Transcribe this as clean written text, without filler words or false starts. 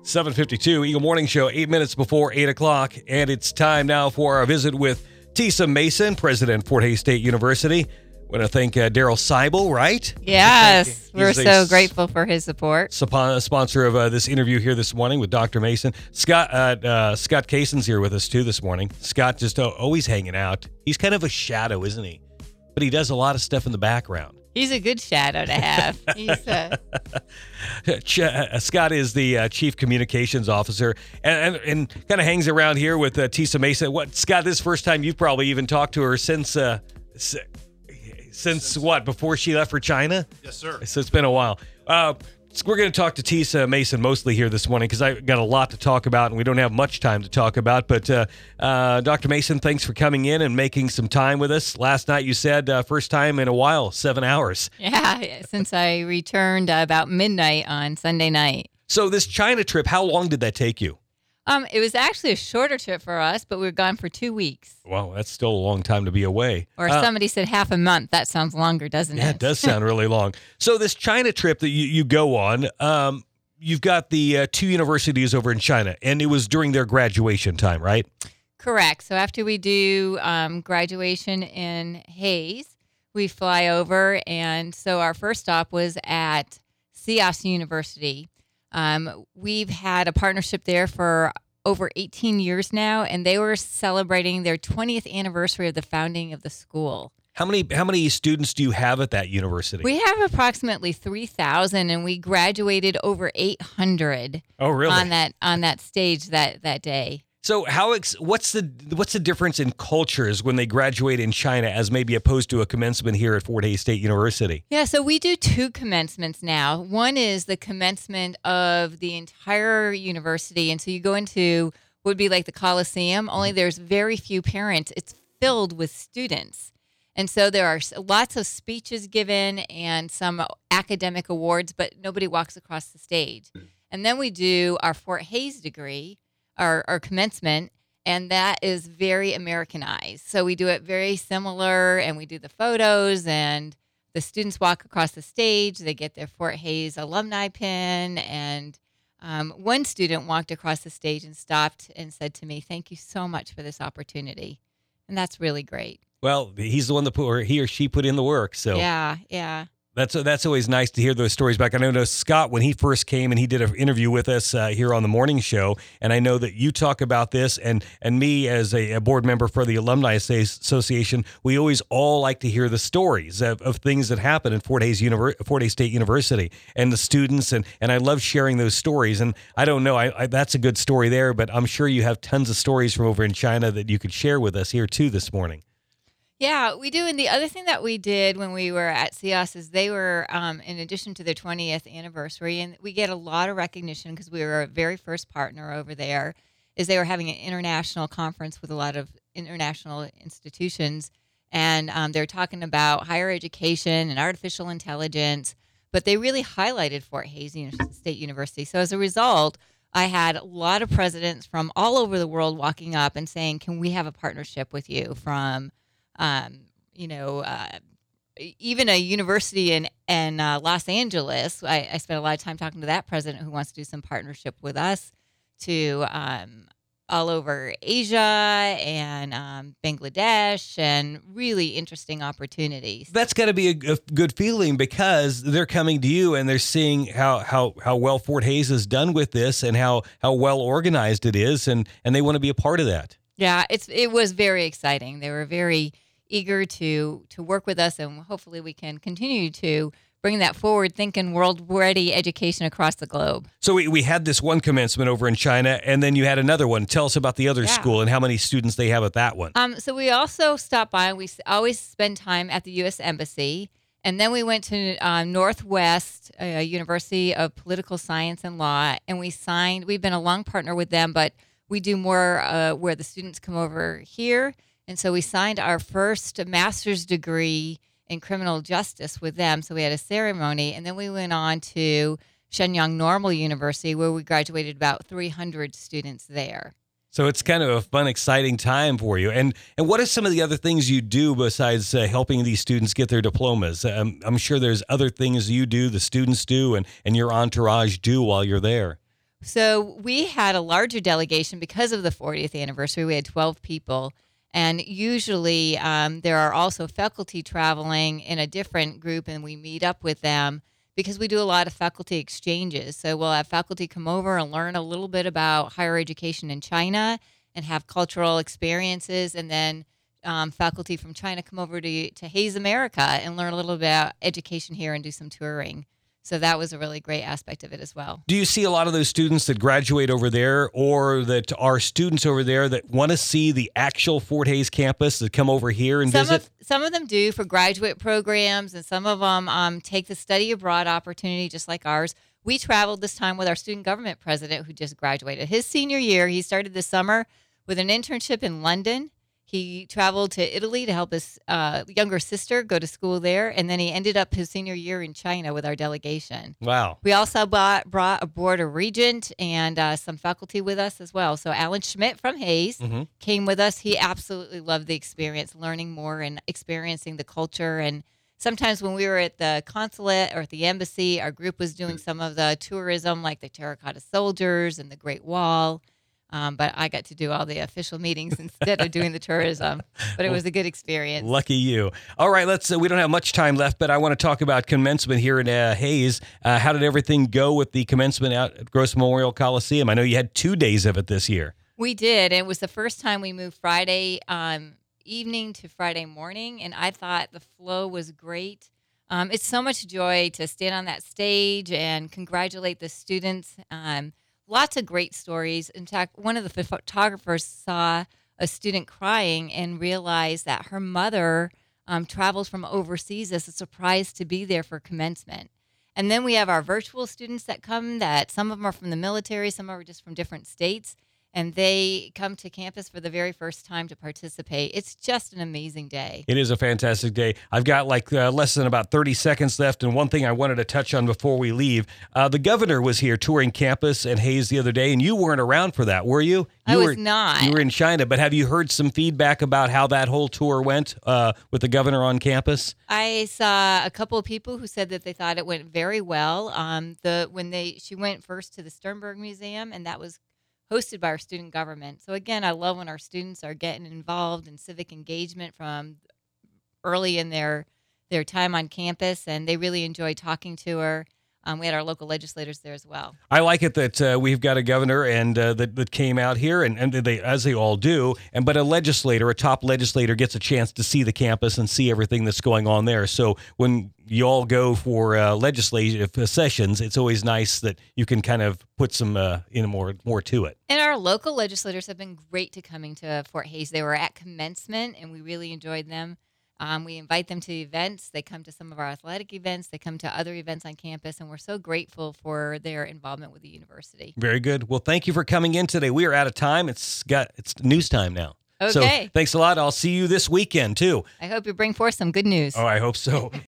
7:52 Eagle Morning Show, 8 minutes before 8 o'clock. And it's time now for our visit with Tisa Mason, president of Fort Hays State University. I want to thank Daryl Seibel, right? Yes, we're so grateful for his support. Sponsor of this interview here this morning with Dr. Mason. Scott Kaysen's here with us too this morning. Scott just always hanging out. He's kind of a shadow, isn't he? But he does a lot of stuff in the background. He's a good shadow to have. Scott is the Chief Communications Officer and kind of hangs around here with Tisa Mason. Scott, this is the first time you've probably even talked to her since what, before she left for China? Yes, sir. So it's been a while. We're going to talk to Tisa Mason mostly here this morning because I got a lot to talk about and we don't have much time to talk about. But Dr. Mason, thanks for coming in and making some time with us. Last night you said first time in a while, 7 hours. Yeah, since I returned about midnight on Sunday night. So this China trip, how long did that take you? It was actually a shorter trip for us, but we were gone for 2 weeks. Wow, that's still a long time to be away. Or somebody said half a month. That sounds longer, doesn't it? Yeah, it does sound really long. So this China trip that you go on, you've got the two universities over in China, and it was during their graduation time, right? Correct. So after we do graduation in Hays, we fly over, and so our first stop was at CIOS University. We've had a partnership there for over 18 years now, and they were celebrating their 20th anniversary of the founding of the school. How many students do you have at that university? We have approximately 3,000, and we graduated over 800. Oh, really? On that stage that day. So what's the difference in cultures when they graduate in China as maybe opposed to a commencement here at Fort Hays State University? Yeah, so we do two commencements now. One is the commencement of the entire university, and so you go into what would be like the Coliseum, only there's very few parents. It's filled with students. And so there are lots of speeches given and some academic awards, but nobody walks across the stage. And then we do our Fort Hays degree, our commencement, and that is very Americanized. So we do it very similar, and we do the photos, and the students walk across the stage. They get their Fort Hays alumni pin, and one student walked across the stage and stopped and said to me, "Thank you so much for this opportunity." And that's really great. Well, he's the one that he or she put in the work. So yeah. That's always nice to hear those stories back. I know Scott, when he first came and he did an interview with us here on the morning show, and I know that you talk about this, and me as a board member for the Alumni Association, we always all like to hear the stories of things that happen at Fort Hays State University and the students, and I love sharing those stories. And I don't know, that's a good story there, but I'm sure you have tons of stories from over in China that you could share with us here too this morning. Yeah, we do. And the other thing that we did when we were at CIOS is they were, in addition to their 20th anniversary, and we get a lot of recognition because we were a very first partner over there, is they were having an international conference with a lot of international institutions. And they're talking about higher education and artificial intelligence, but they really highlighted Fort Hays State University. So as a result, I had a lot of presidents from all over the world walking up and saying, "Can we have a partnership with you?" From even a university in Los Angeles. I spent a lot of time talking to that president who wants to do some partnership with us, to all over Asia and Bangladesh, and really interesting opportunities. That's got to be a good feeling because they're coming to you and they're seeing how well Fort Hays has done with this and how well organized it is, and they want to be a part of that. Yeah, it was very exciting. They were very eager to work with us, and hopefully we can continue to bring that forward-thinking, world-ready education across the globe. So we had this one commencement over in China, and then you had another one. Tell us about the other school and how many students they have at that one. So we also stopped by, and we always spend time at the U.S. Embassy, and then we went to Northwest University of Political Science and Law, and we've been a long partner with them, but we do more where the students come over here. And so we signed our first master's degree in criminal justice with them. So we had a ceremony, and then we went on to Shenyang Normal University, where we graduated about 300 students there. So it's kind of a fun, exciting time for you. And what are some of the other things you do besides helping these students get their diplomas? I'm sure there's other things you do, the students do, and your entourage do while you're there. So we had a larger delegation because of the 40th anniversary. We had 12 people. And usually there are also faculty traveling in a different group, and we meet up with them because we do a lot of faculty exchanges. So we'll have faculty come over and learn a little bit about higher education in China and have cultural experiences. And then faculty from China come over to Hayes America and learn a little bit about education here and do some touring. So that was a really great aspect of it as well. Do you see a lot of those students that graduate over there or that are students over there that want to see the actual Fort Hays campus that come over here and visit? Some of them do for graduate programs, and some of them take the study abroad opportunity just like ours. We traveled this time with our student government president who just graduated. His senior year, he started this summer with an internship in London. He traveled to Italy to help his younger sister go to school there, and then he ended up his senior year in China with our delegation. Wow. We also brought aboard a regent and some faculty with us as well. So Alan Schmidt from Hayes came with us. He absolutely loved the experience, learning more and experiencing the culture. And sometimes when we were at the consulate or at the embassy, our group was doing some of the tourism like the Terracotta Soldiers and the Great Wall. But I got to do all the official meetings instead of doing the tourism. But it was a good experience. Lucky you. All right, we don't have much time left, but I want to talk about commencement here in Hayes. How did everything go with the commencement out at Gross Memorial Coliseum? I know you had 2 days of it this year. We did. It was the first time we moved Friday evening to Friday morning, and I thought the flow was great. It's so much joy to stand on that stage and congratulate the students. Lots of great stories. In fact, one of the photographers saw a student crying and realized that her mother traveled from overseas as a surprise to be there for commencement. And then we have our virtual students that come, that some of them are from the military, some are just from different states, and they come to campus for the very first time to participate. It's just an amazing day. It is a fantastic day. I've got less than about 30 seconds left, and one thing I wanted to touch on before we leave. The governor was here touring campus at Hayes the other day, and you weren't around for that, were you? I was not. You were in China, but have you heard some feedback about how that whole tour went with the governor on campus? I saw a couple of people who said that they thought it went very well. She went first to the Sternberg Museum, and that was hosted by our student government. So again, I love when our students are getting involved in civic engagement from early in their time on campus, and they really enjoy talking to her. We had our local legislators there as well. I like it that we've got a governor and that came out here, and they, as they all do, but a top legislator gets a chance to see the campus and see everything that's going on there. So when you all go for legislative sessions, it's always nice that you can kind of put some more to it. And our local legislators have been great to coming to Fort Hays. They were at commencement, and we really enjoyed them. We invite them to events. They come to some of our athletic events. They come to other events on campus, and we're so grateful for their involvement with the university. Very good. Well, thank you for coming in today. We are out of time. It's news time now. Okay. So thanks a lot. I'll see you this weekend, too. I hope you bring forth some good news. Oh, I hope so.